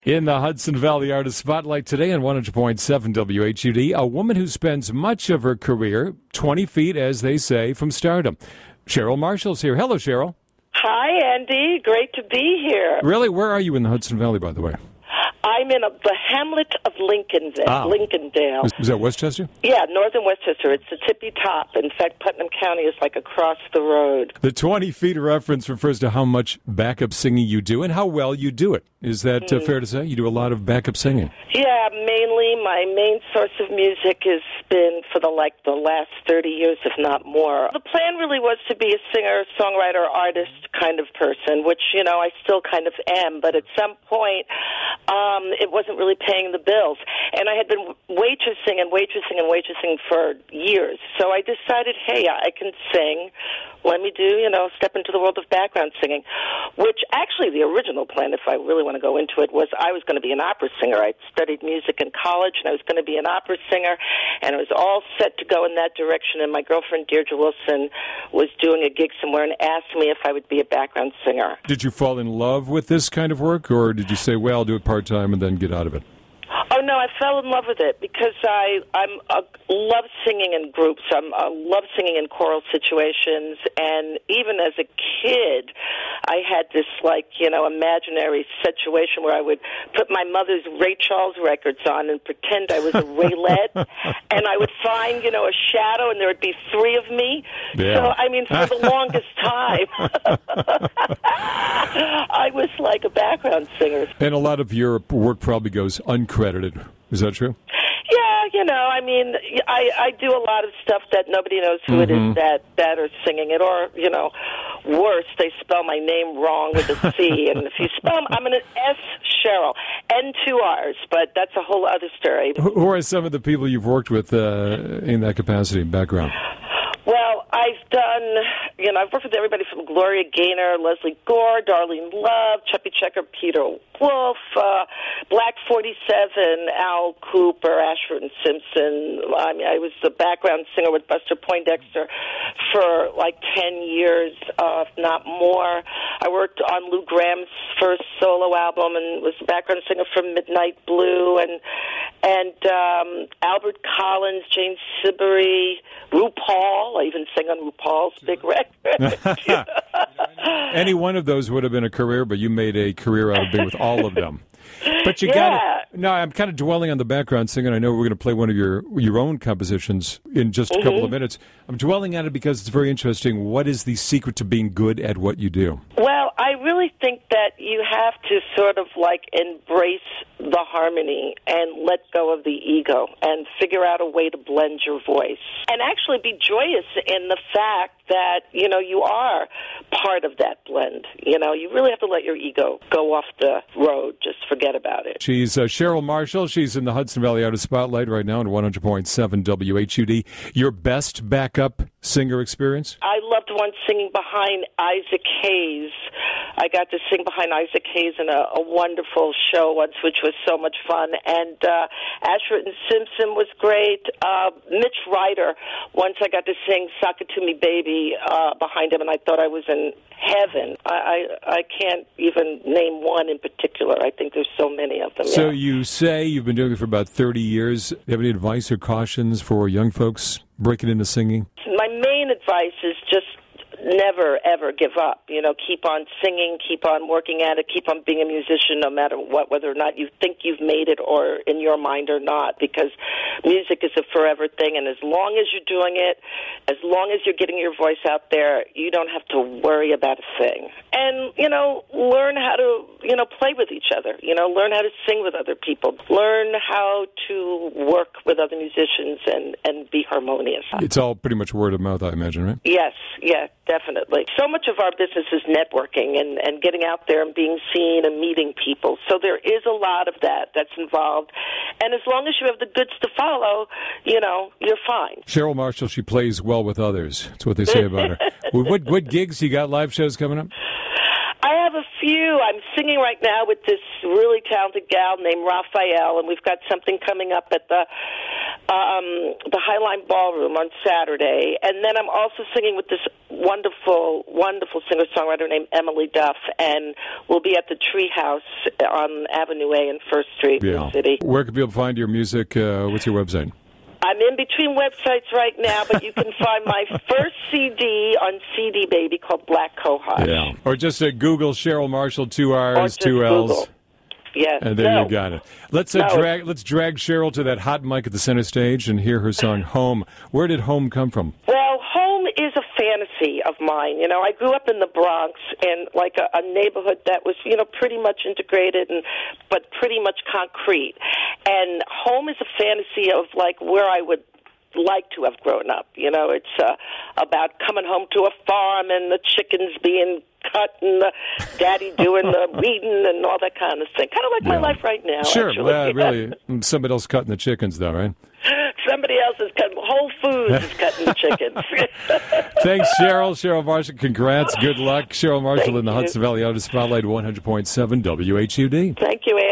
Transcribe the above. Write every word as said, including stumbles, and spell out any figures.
In the Hudson Valley Artist Spotlight today on one hundred point seven W H U D, a woman who spends much of her career twenty feet, as they say, from stardom. Cheryl Marshall's here. Hello, Cheryl. Hi, Andy. Great to be here. Really? Where are you in the Hudson Valley, by the way? I'm in a, the hamlet of Lincolndale. Ah. Lincolndale. Is, is that Westchester? Yeah, northern Westchester. It's the tippy top. In fact, Putnam County is like across the road. The twenty feet reference refers to how much backup singing you do and how well you do it. Is that mm. uh, fair to say? You do a lot of backup singing. Yeah, mainly my main source of music has been for the like the last thirty years, if not more. The plan really was to be a singer, songwriter, artist kind of person, which, you know, I still kind of am. But at some point, um, it wasn't really paying the bills. And I had been waitressing and waitressing and waitressing for years. So I decided, hey, I can sing. Let me do, you know, step into the world of background singing, which actually the original plan, if I really want to go into it, was I was going to be an opera singer. I studied music in college, and I was going to be an opera singer, and I was all set to go in that direction, and my girlfriend, Deirdre Wilson, was doing a gig somewhere and asked me if I would be a background singer. Did you fall in love with this kind of work, or did you say, well, I'll do it part-time and then get out of it? Oh, no, I fell in love with it because I I'm uh, love singing in groups. I'm, I love singing in choral situations. And even as a kid, I had this, like, you know, imaginary situation where I would put my mother's Ray Charles records on and pretend I was a Raylette. And I would find, you know, a shadow, and there would be three of me. Yeah. So, I mean, for the longest time, I was like a background singer. And a lot of your work probably goes uncredited. Is that true? Yeah, you know, I mean, I, I do a lot of stuff that nobody knows who mm-hmm. it is that, that are singing it, or, you know, worse, they spell my name wrong with a C, and if you spell, I'm an S. Cheryl, N two R's, but that's a whole other story. Who are some of the people you've worked with uh, in that capacity, background? Well, I've done, you know, I've worked with everybody from Gloria Gaynor, Leslie Gore, Darlene Love, Chuppy Checker, Peter Wolf, uh, Black forty-seven, Al Cooper, Ashford and Simpson. I mean, I was the background singer with Buster Poindexter for like ten years, uh, if not more. I worked on Lou Graham's first solo album and was the background singer for Midnight Blue, and and um, Albert Collins, Jane Siberry, RuPaul. I even sang on RuPaul's big record. Any one of those would have been a career, but you made a career out of being with all of them. But you yeah. got it. No, I'm kind of dwelling on the background singing. I know we're going to play one of your your own compositions in just a mm-hmm. couple of minutes. I'm dwelling on it because it's very interesting. What is the secret to being good at what you do? Well, I really think that you have to sort of like embrace the harmony and let go of the ego and figure out a way to blend your voice and actually be joyous in the fact that, you know, you are part of that blend. You know, you really have to let your ego go off the road. Just forget about it. She's uh, Cheryl Marshall. She's in the Hudson Valley Artist Spotlight right now on one hundred point seven W H U D. Your best backup singer experience? I loved once singing behind Isaac Hayes. I got to sing behind Isaac Hayes in a, a wonderful show once, which was so much fun. And uh, Ashford and Simpson was great. Uh, Mitch Ryder, once I got to sing Sock It To Me Baby uh, behind him, and I thought I was in heaven. I, I, I can't even name one in particular. I think there's so many of them. So yeah. You say you've been doing it for about thirty years. Do you have any advice or cautions for young folks breaking into singing? My main advice is just never, ever give up. You know, keep on singing, keep on working at it, keep on being a musician no matter what, whether or not you think you've made it or in your mind or not, because music is a forever thing, and as long as you're doing it, as long as you're getting your voice out there, you don't have to worry about a thing. And, you know, learn how to, you know, play with each other. You know, learn how to sing with other people. Learn how to work with other musicians and, and be harmonious. It's all pretty much word of mouth, I imagine, right? Yes, yeah, definitely. So much of our business is networking and, and getting out there and being seen and meeting people. So there is a lot of that that's involved. And as long as you have the goods to follow, you know, you're fine. Cheryl Marshall, she plays well with others. That's what they say about her. what, what gigs? You got live shows coming up? I have a few. I'm singing right now with this really talented gal named Raphael, and we've got something coming up at the um, the Highline Ballroom on Saturday. And then I'm also singing with this wonderful, wonderful singer-songwriter named Emily Duff, and we'll be at the Treehouse on Avenue A in First Street Yeah. in the city. Where can people find your music? Uh, what's your website? I'm in between websites right now, but you can find my first C D on C D Baby called Black Cohosh. Yeah. Or just uh, Google Cheryl Marshall, two R's, Or just two L's. Google. Yeah. And there no. you got it. Let's uh, No. drag let's drag Cheryl to that hot mic at the center stage and hear her song Home. Where did Home come from? Well, home is a fantasy of mine. You know, I grew up in the Bronx in like a, a neighborhood that was, you know, pretty much integrated and but pretty much concrete. And home is a fantasy of like where I would like to have grown up. You know, it's uh, about coming home to a farm and the chickens being cut and the daddy doing the weeding and all that kind of thing. Kind of like Yeah. my life right now. Sure, actually. well, really, somebody else cutting the chickens, though, right? Somebody else is cutting. Whole Foods is cutting the chickens. Thanks, Cheryl. Cheryl Marshall, congrats. Good luck. Cheryl Marshall Thank in the you. Hudson Valley Artist Spotlight, one hundred point seven W H U D. Thank you, Andy.